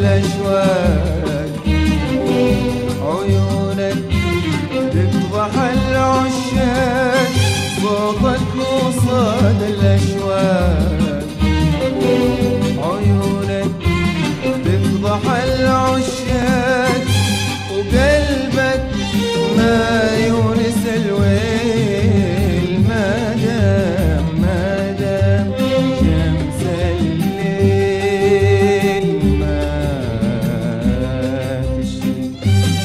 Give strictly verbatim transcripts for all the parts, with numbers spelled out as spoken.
الأشواق، عيونك تفضح العشاق، صوتك قصاد الأشواق، عيونك تفضح العشاق، وقلبك ما يونس الويل، ما دام ما دام شمس الليل ما تشرق.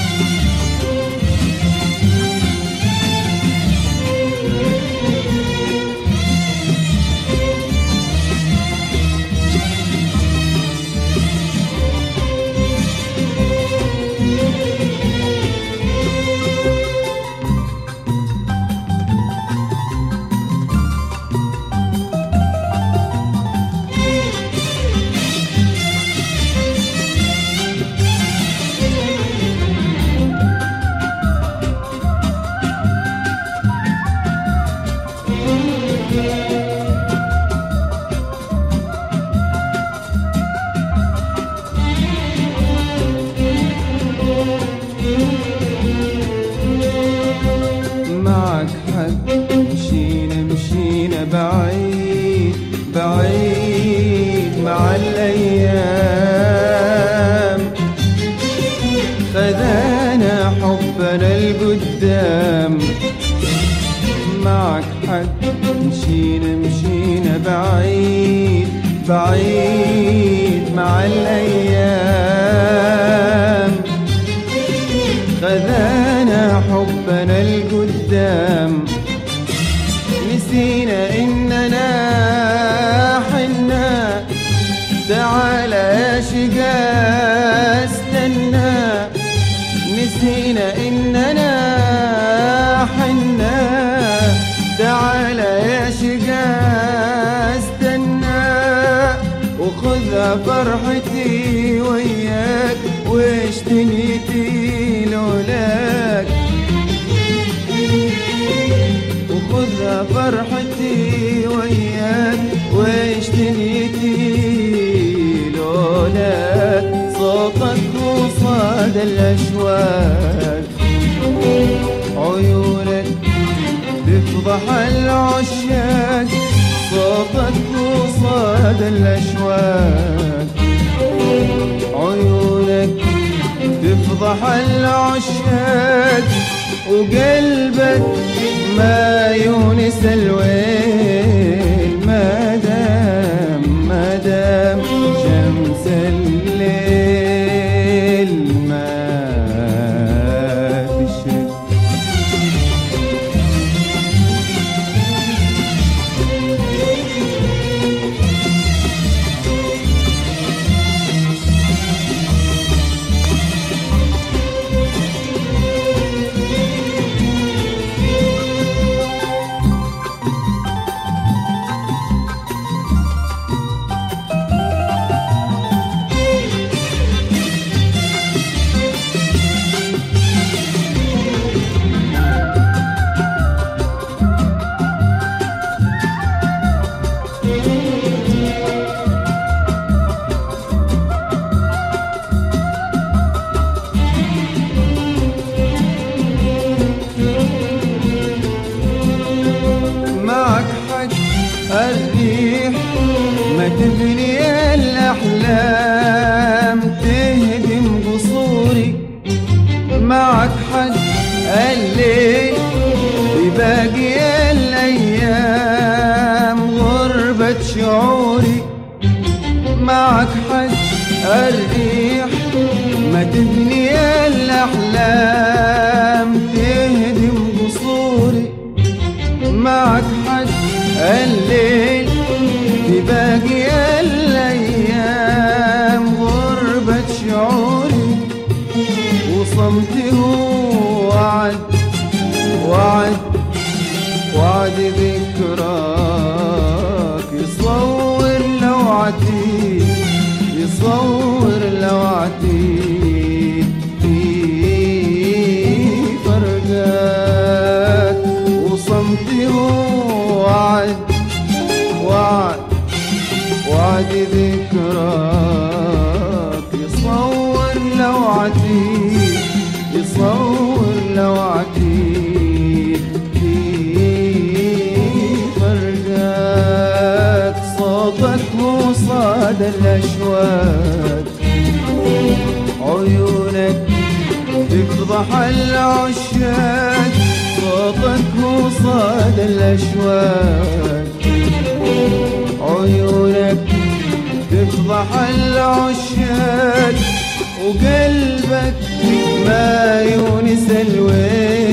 معك حق مشينا مشينا بعيد بعيد مع الأيام، خذانا حبنا القدام. معك حق مشينا مشينا بعيد بعيد مع الأيام، خذانا حبنا القدام. نسينا إننا حنا، تعال يا شقا استنى. نسينا إننا حنا، تعال يا شقا استنى. وخذ فرحتي وياك، وش دنيتي لولاك. وخذ فرحتي وياك، وش دنيتي لولاك. صوتك قصاد الأشواق، عيونك تفضح العشاق، صوتك قصاد الأشواق، عيونك تفضح العشاق، وقلبك ما يونس الويل، ما دام ما دام شمس الليل ما تشرق. الريح ما تبني الأحلام، تهدم قصوري. معك حق الليل بباقي الأيام، غربة شعوري. معك حق الريح ما تبني الأحلام، تهدم قصوري. معك حق الليل بباقي الأيام، غربة شعوري. وصمتي هو وعد وعد وعد ذكراك، يصور لوعتي يصور لوعتي في فرقات. وصمتي هو وعد وعد وعد ذكراك، يصور لوعتي يصور لوعتي في فرقك صوتك وصاد الأشواق عيونك تفضح العشاق صوتك وصاد الأشواق عيونك تفضح العشاق وقلبك ما يونس الويل